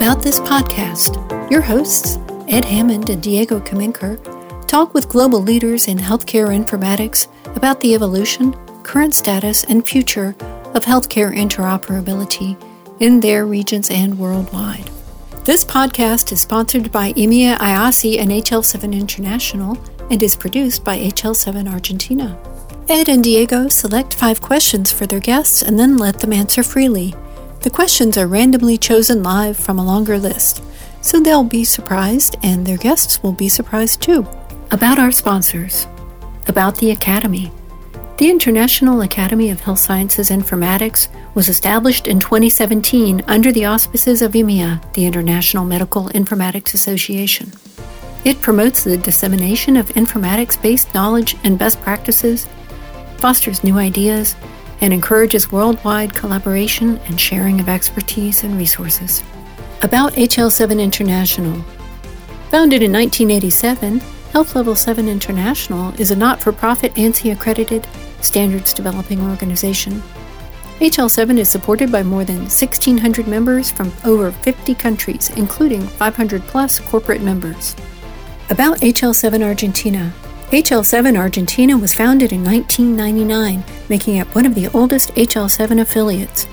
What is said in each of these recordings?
about this podcast. Your hosts, Ed Hammond and Diego Kaminker, talk with global leaders in healthcare informatics about the evolution, current status, and future of healthcare interoperability in their regions and worldwide. This podcast is sponsored by EMEA IASI and HL7 International and is produced by HL7 Argentina. Ed and Diego select 5 questions for their guests and then let them answer freely. The questions are randomly chosen live from a longer list, so they'll be surprised and their guests will be surprised too. About our sponsors. About the Academy. The International Academy of Health Sciences Informatics was established in 2017 under the auspices of EMEA, the International Medical Informatics Association. It promotes the dissemination of informatics-based knowledge and best practices, fosters new ideas, and encourages worldwide collaboration and sharing of expertise and resources. About HL7 International. Founded in 1987, Health Level 7 International is a not-for-profit ANSI-accredited standards developing organization. HL7 is supported by more than 1,600 members from over 50 countries, including 500-plus corporate members. About HL7 Argentina. HL7 Argentina was founded in 1999, making it one of the oldest HL7 affiliates.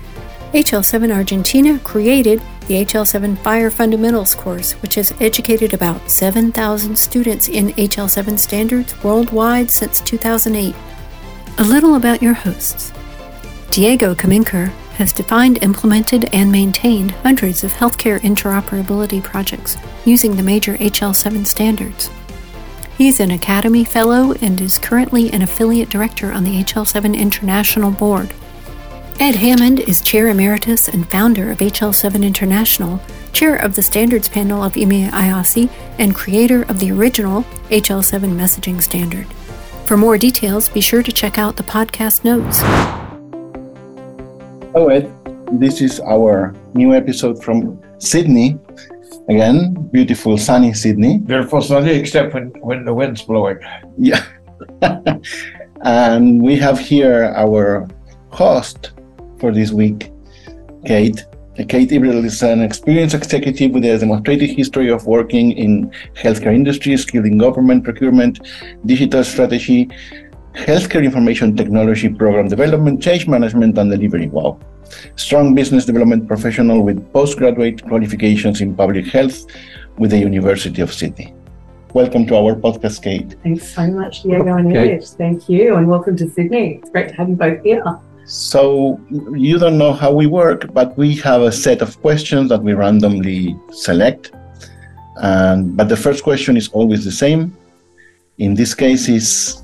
HL7 Argentina created the HL7 Fire Fundamentals course, which has educated about 7,000 students in HL7 standards worldwide since 2008. A little about your hosts. Diego Kaminker has defined, implemented, and maintained hundreds of healthcare interoperability projects using the major HL7 standards. He's an Academy Fellow and is currently an Affiliate Director on the HL7 International Board. Ed Hammond is Chair Emeritus and founder of HL7 International, Chair of the Standards Panel of EMEA IASI, and creator of the original HL7 messaging standard. For more details, be sure to check out the podcast notes. Hello, Ed. This is our new episode from Sydney. Again, beautiful sunny Sydney. Beautiful sunny, except when the wind's blowing. Yeah. And we have here our host for this week, Kate. Kate Ibril is an experienced executive with a demonstrated history of working in healthcare industry, skilled in government procurement, digital strategy, healthcare information technology program development, change management, and delivery. Wow. Strong business development professional with postgraduate qualifications in public health with the University of Sydney. Welcome to our podcast, Kate. Thanks so much, Diego and Ed. Thank you, and welcome to Sydney. It's great to have you both here. So you don't know how we work, but we have a set of questions that we randomly select. But the first question is always the same. In this case is,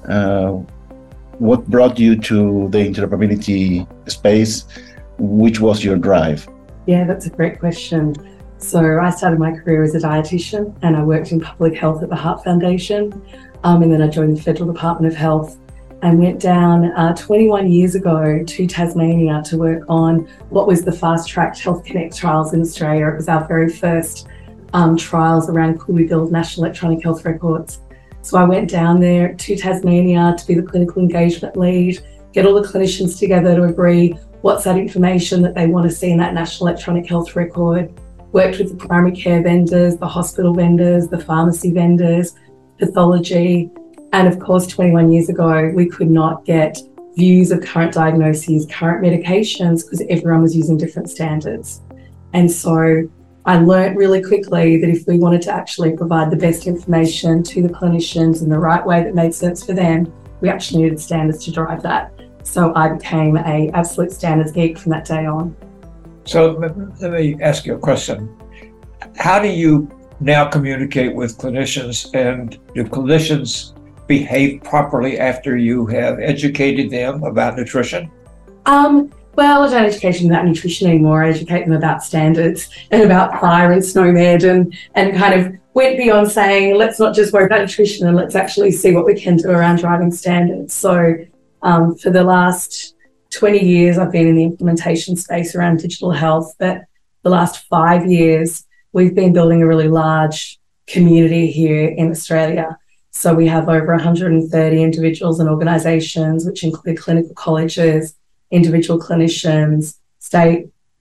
what brought you to the interoperability space? Which was your drive? Yeah, that's a great question. So I started my career as a dietitian and I worked in public health at the Heart Foundation. And then I joined the Federal Department of Health and went down 21 years ago to Tasmania to work on what was the fast-tracked Health Connect trials in Australia. It was our very first trials around could we build national electronic health records. So I went down there to Tasmania to be the clinical engagement lead, get all the clinicians together to agree what's that information that they want to see in that national electronic health record, worked with the primary care vendors, the hospital vendors, the pharmacy vendors, pathology. And of course, 21 years ago, we could not get views of current diagnoses, current medications, because everyone was using different standards. And so I learned really quickly that if we wanted to actually provide the best information to the clinicians in the right way that made sense for them, we actually needed standards to drive that. So I became an absolute standards geek from that day on. So let me ask you a question. How do you now communicate with clinicians, and do clinicians behave properly after you have educated them about nutrition? Well, I don't educate them about nutrition anymore. I educate them about standards and about fire and SNOMED and kind of went beyond saying, let's not just worry about nutrition and let's actually see what we can do around driving standards. So for the last 20 years, I've been in the implementation space around digital health, but the last 5 years, we've been building a really large community here in Australia. So we have over 130 individuals and organisations, which include clinical colleges, individual clinicians, state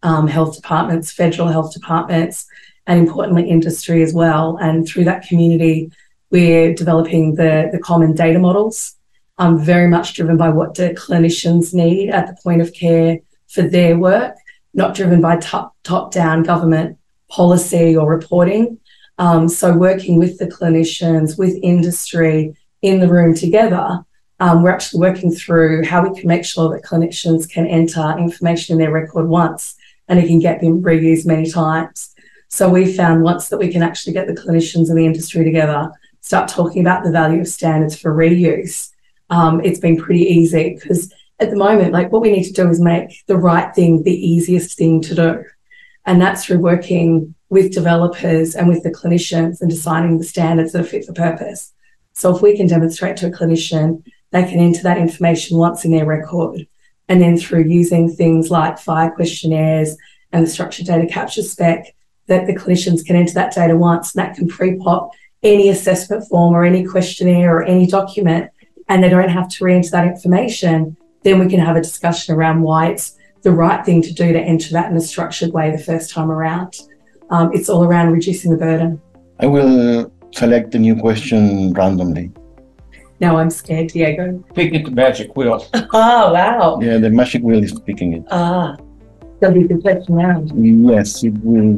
health departments, federal health departments, and importantly, industry as well. And through that community, we're developing the common data models, very much driven by what do clinicians need at the point of care for their work, not driven by top-down government policy or reporting. So working with the clinicians, with industry in the room together, we're actually working through how we can make sure that clinicians can enter information in their record once and it can get them reused many times. So we found once that we can actually get the clinicians and the industry together, start talking about the value of standards for reuse, it's been pretty easy because at the moment, like what we need to do is make the right thing the easiest thing to do. And that's through working with developers and with the clinicians and designing the standards that are fit for purpose. So if we can demonstrate to a clinician, they can enter that information once in their record. And then through using things like FHIR questionnaires and the structured data capture spec, that the clinicians can enter that data once and that can pre-pop any assessment form or any questionnaire or any document, and they don't have to re-enter that information, then we can have a discussion around why it's the right thing to do to enter that in a structured way the first time around. It's all around reducing the burden. I will select a new question randomly. Now I'm scared, Diego. Picking the magic wheel. Oh, wow. Yeah, the magic wheel is picking it. That'll be the question round. Yes, it will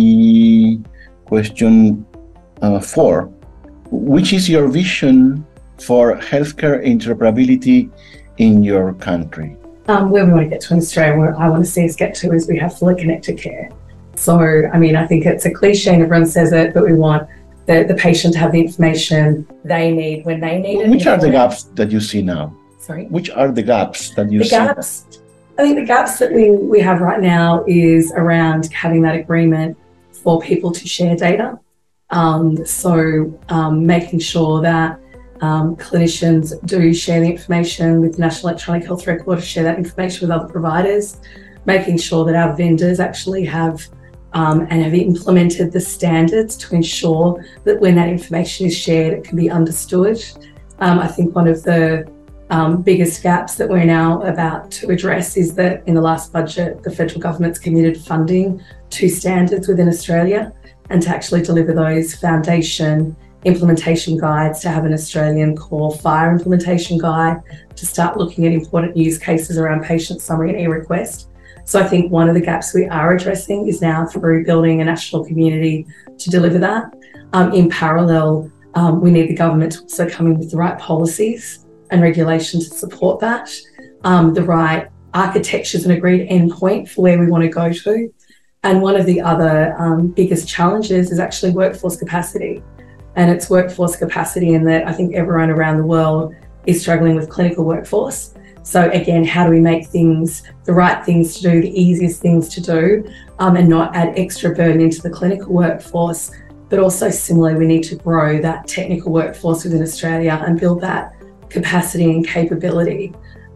be question 4. Which is your vision for healthcare interoperability in your country? Where we want to get to in Australia, where I want to see us get to is we have fully connected care. So, I mean, I think it's a cliche and everyone says it, but we want the patient to have the information they need when they need it. Which are the gaps that you see now? Sorry? Which are the gaps that you see? I think the gaps that we have right now is around having that agreement for people to share data. Making sure that clinicians do share the information with the National Electronic Health Record, to share that information with other providers, making sure that our vendors actually have and have implemented the standards to ensure that when that information is shared, it can be understood. I think one of the biggest gaps that we're now about to address is that in the last budget, the federal government's committed funding to standards within Australia and to actually deliver those foundation implementation guides, to have an Australian core FHIR implementation guide, to start looking at important use cases around patient summary and e-request. So I think one of the gaps we are addressing is now through building a national community to deliver that. In parallel, we need the government to also come in with the right policies and regulations to support that, the right architectures and agreed endpoint for where we want to go to. And one of the other biggest challenges is actually workforce capacity. And it's workforce capacity in that I think everyone around the world is struggling with clinical workforce. So again, how do we make things, the right things to do, the easiest things to do, and not add extra burden into the clinical workforce, but also similarly, we need to grow that technical workforce within Australia and build that capacity and capability.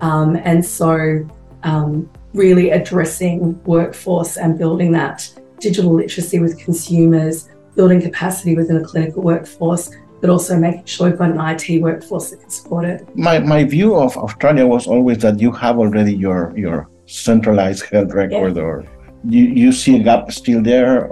Really addressing workforce and building that digital literacy with consumers, building capacity within the clinical workforce, but also making sure we've got an IT workforce that can support it. My view of Australia was always that you have already your centralized health record, or you see a gap still there?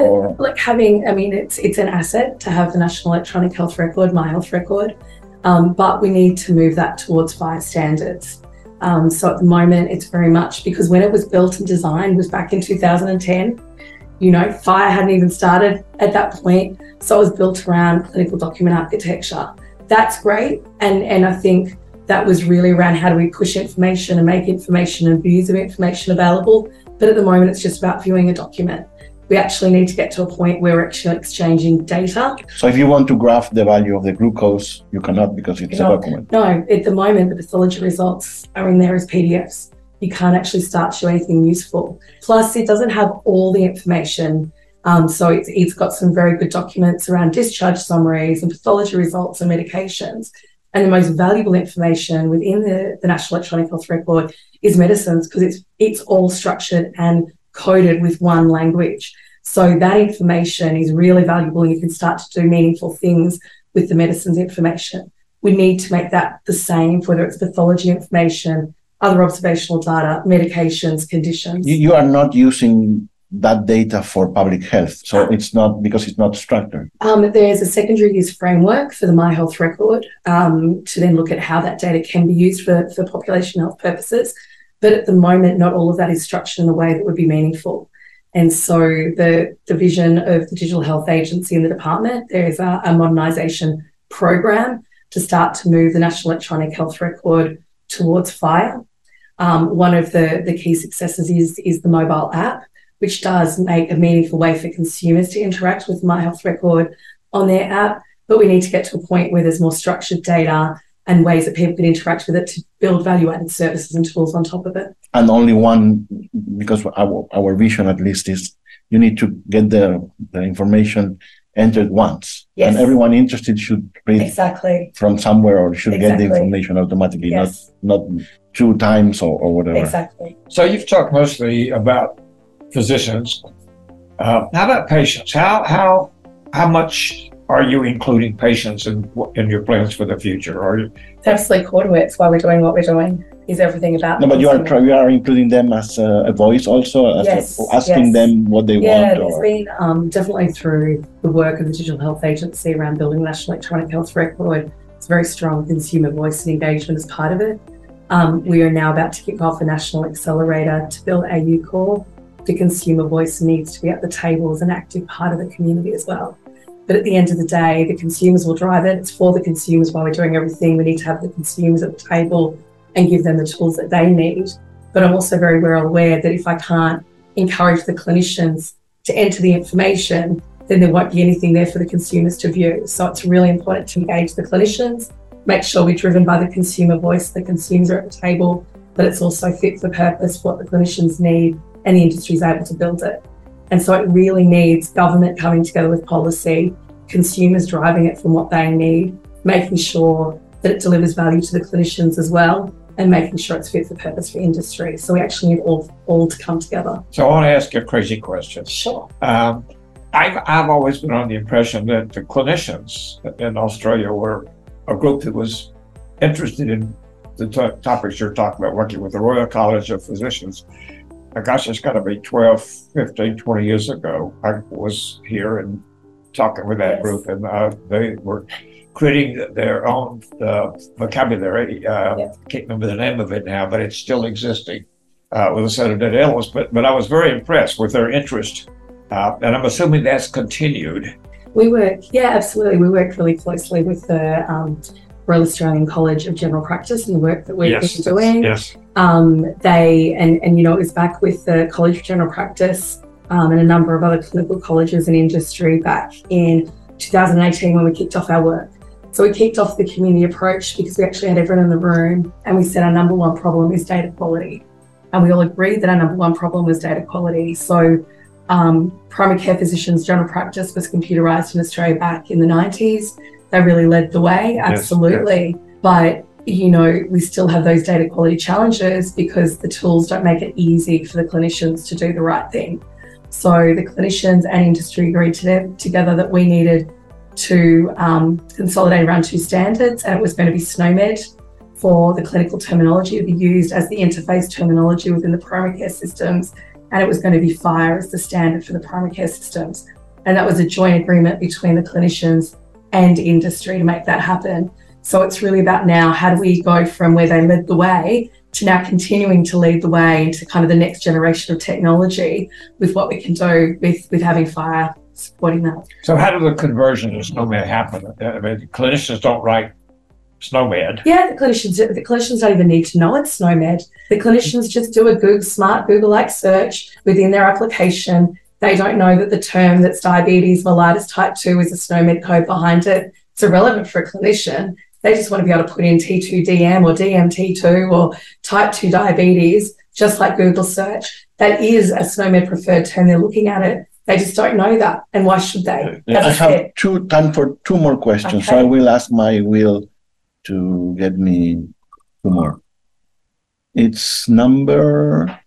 It's an asset to have the National Electronic Health Record, My Health Record, but we need to move that towards FHIR standards. So at the moment, it's very much because when it was built and designed was back in 2010. FHIR hadn't even started at that point. So it was built around clinical document architecture. That's great. And I think that was really around how do we push information and make information and views of information available. But at the moment, it's just about viewing a document. We actually need to get to a point where we're actually exchanging data. So if you want to graph the value of the glucose, you cannot because it's a document. No, at the moment, the pathology results are in there as PDFs. You can't actually start to show anything useful. Plus, it doesn't have all the information. So it's got some very good documents around discharge summaries and pathology results and medications. And the most valuable information within the National Electronic Health Record is medicines, because it's all structured and coded with one language. So that information is really valuable and you can start to do meaningful things with the medicines information. We need to make that the same, whether it's pathology information, other observational data, medications, conditions. You are not using that data for public health, so it's not because it's not structured. There's a secondary use framework for the My Health Record to then look at how that data can be used for population health purposes. But at the moment, not all of that is structured in a way that would be meaningful. And so the vision of the Digital Health Agency in the department, there is a modernisation program to start to move the National Electronic Health Record towards FHIR. One of the key successes is the mobile app, which does make a meaningful way for consumers to interact with My Health Record on their app. But we need to get to a point where there's more structured data and ways that people can interact with it to build value-added services and tools on top of it. And only one, because our vision at least is you need to get the information entered once. Yes. And everyone interested should read Exactly. from somewhere or should get the Exactly. information automatically, Yes. not 2 times or whatever. Exactly. So you've talked mostly about physicians. How about patients? How much are you including patients in your plans for the future? It's absolutely core to it. It's why we're doing what we're doing, is everything about No, but you consumer. are including them as a voice also, Yes, asking yes. them what they Yeah, want. there's been definitely through the work of the Digital Health Agency around building the National Electronic Health Record, it's very strong consumer voice and engagement as part of it. We are now about to kick off a national accelerator to build AU Core. The consumer voice needs to be at the table as an active part of the community as well. But at the end of the day, the consumers will drive it. It's for the consumers while we're doing everything. We need to have the consumers at the table and give them the tools that they need. But I'm also very well aware that if I can't encourage the clinicians to enter the information, then there won't be anything there for the consumers to view. So it's really important to engage the clinicians, make sure we're driven by the consumer voice, the consumers are at the table, but it's also fit for purpose, what the clinicians need, and the industry is able to build it. And so it really needs government coming together with policy, consumers driving it from what they need, making sure that it delivers value to the clinicians as well, and making sure it's fit for purpose for industry. So we actually need all to come together. So I want to ask you a crazy question. Sure. I've always been on the impression that the clinicians in Australia were a group that was interested in the topics you're talking about, working with the Royal College of Physicians. Gosh, it's got to be 12, 15, 20 years ago. I was here and talking with that Yes. group, and they were creating their own vocabulary. I can't remember the name of it now, but it's still existing with a set of dead animals. But I was very impressed with their interest, and I'm assuming that's continued. We work, yeah, absolutely. We work really closely with the Royal Australian College of General Practice and the work that we've been doing. Yes. It was back with the College of General Practice and a number of other clinical colleges and industry back in 2018 when we kicked off our work. So we kicked off the community approach because we actually had everyone in the room and we said our number one problem is data quality. And we all agreed that our number one problem was data quality. So primary care physicians' general practice was computerised in Australia back in the 90s. They really led the way, absolutely. Yes. But, we still have those data quality challenges because the tools don't make it easy for the clinicians to do the right thing. So the clinicians and industry agreed together that we needed to consolidate around 2 standards, and it was going to be SNOMED for the clinical terminology to be used as the interface terminology within the primary care systems, and it was going to be FHIR as the standard for the primary care systems. And that was a joint agreement between the clinicians and industry to make that happen. So it's really about now, how do we go from where they led the way to now continuing to lead the way into kind of the next generation of technology with what we can do with having FHIR supporting that. So how did the conversion to SNOMED happen? I mean, clinicians don't write SNOMED. Yeah, the clinicians don't even need to know it's SNOMED. The clinicians just do a smart Google-like search within their application. They don't know that the term that's diabetes mellitus type 2 is a SNOMED code behind it. It's irrelevant for a clinician. They just want to be able to put in T2DM or DMT2 or type 2 diabetes, just like Google search. That is a SNOMED preferred term. They're looking at it. They just don't know that. And why should they? I have time for 2 more questions. Okay. So I will ask my Will to get me 2 more. It's number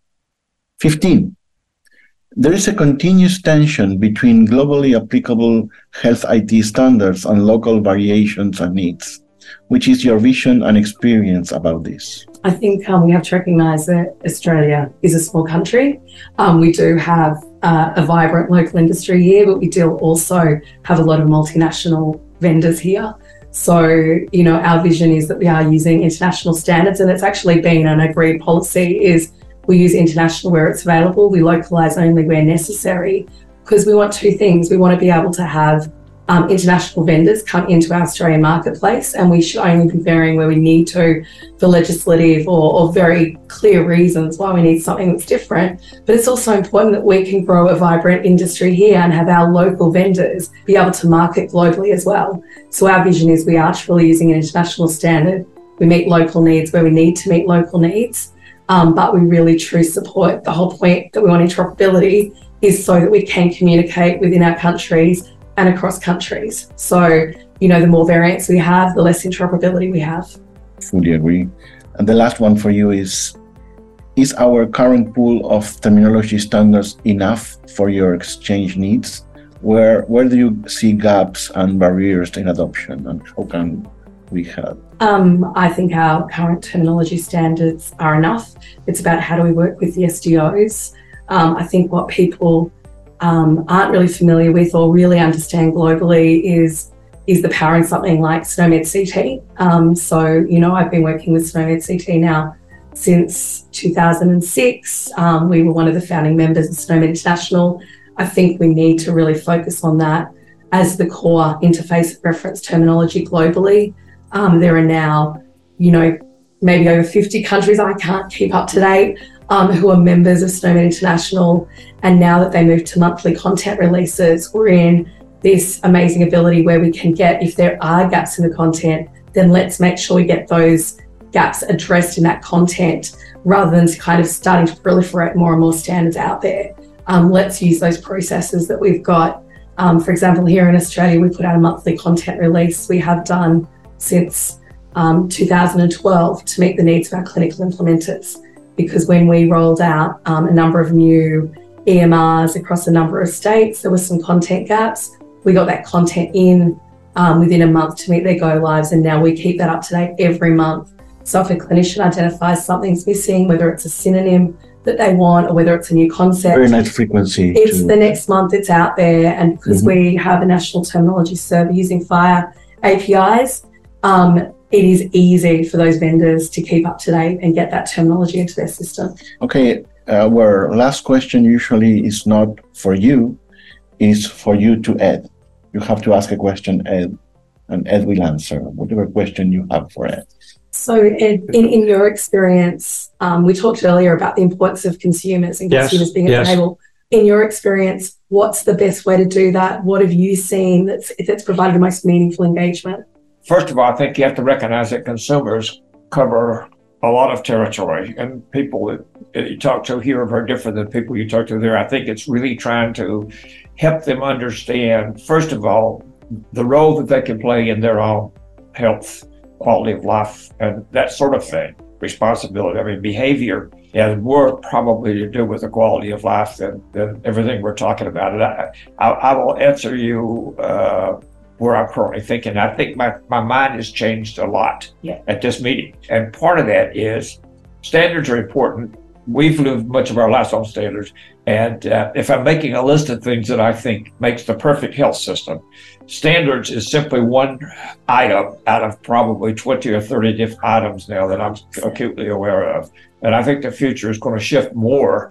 15. There is a continuous tension between globally applicable health IT standards and local variations and needs. Which is your vision and experience about this? I think we have to recognise that Australia is a small country. We do have a vibrant local industry here, but we do also have a lot of multinational vendors here. So, our vision is that we are using international standards, and it's actually been an agreed policy is we use international where it's available. We localise only where necessary, because we want two things. We want to be able to have international vendors come into our Australian marketplace, and we should only be varying where we need to for legislative or very clear reasons why we need something that's different. But it's also important that we can grow a vibrant industry here and have our local vendors be able to market globally as well. So our vision is we are truly using an international standard. We meet local needs where we need to meet local needs, but we really truly support the whole point that we want interoperability is so that we can communicate within our countries and across countries. So, the more variants we have, the less interoperability we have. Fully agree. And the last one for you is our current pool of terminology standards enough for your exchange needs? Where do you see gaps and barriers in adoption, and how can we help? I think our current terminology standards are enough. It's about how do we work with the SDOs. I think what people aren't really familiar with or really understand globally is the power in something like SNOMED CT. So, I've been working with SNOMED CT now since 2006. We were one of the founding members of SNOMED International. I think we need to really focus on that as the core interface of reference terminology globally. There are now, maybe over 50 countries, I can't keep up to date, who are members of SNOMED International. And now that they move to monthly content releases, we're in this amazing ability where we can get, if there are gaps in the content, then let's make sure we get those gaps addressed in that content rather than kind of starting to proliferate more and more standards out there. Let's use those processes that we've got. For example, here in Australia, we put out a monthly content release. We have done since 2012 to meet the needs of our clinical implementers. Because when we rolled out a number of new EMRs across a number of states, there were some content gaps. We got that content in within a month to meet their go lives, and now we keep that up to date every month. So if a clinician identifies something's missing, whether it's a synonym that they want or whether it's a new concept, very nice frequency. It's the next month it's out there, and because we have a national terminology server using FHIR APIs, it is easy for those vendors to keep up to date and get that terminology into their system. Okay, our last question usually is not for you, is for you to Ed. You have to ask a question, Ed, and Ed will answer whatever question you have for Ed. So Ed, in your experience, we talked earlier about the importance of consumers and consumers being at the table. In your experience, what's the best way to do that? What have you seen that's provided the most meaningful engagement? First of all, I think you have to recognize that consumers cover a lot of territory, and people that you talk to here are very different than people you talk to there. I think it's really trying to help them understand, first of all, the role that they can play in their own health, quality of life, and that sort of thing, responsibility. I mean, behavior has more probably to do with the quality of life than everything we're talking about. And I will answer you where I'm currently thinking. I think my mind has changed a lot at this meeting. And part of that is standards are important. We've lived much of our lives on standards. And if I'm making a list of things that I think makes the perfect health system, standards is simply one item out of probably 20 or 30 different items now that I'm acutely aware of. And I think the future is going to shift more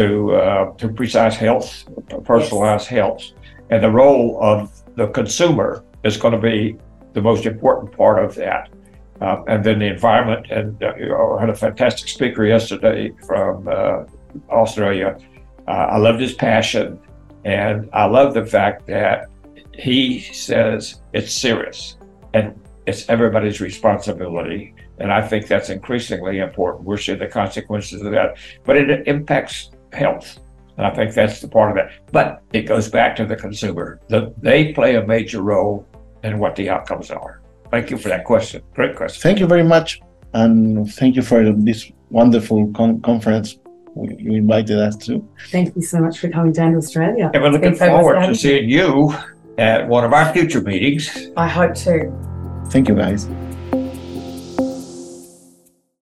to precise health, personalized health. And the role of the consumer is going to be the most important part of that. And then the environment, and I had a fantastic speaker yesterday from Australia. I loved his passion, and I love the fact that he says it's serious and it's everybody's responsibility. And I think that's increasingly important. We're seeing the consequences of that, but it impacts health. And I think that's the part of it. But it goes back to the consumer. They play a major role in what the outcomes are. Thank you for that question. Great question. Thank you very much. And thank you for this wonderful conference you invited us to. Thank you so much for coming down to Australia. And we're looking forward to seeing you at one of our future meetings. I hope to. Thank you, guys.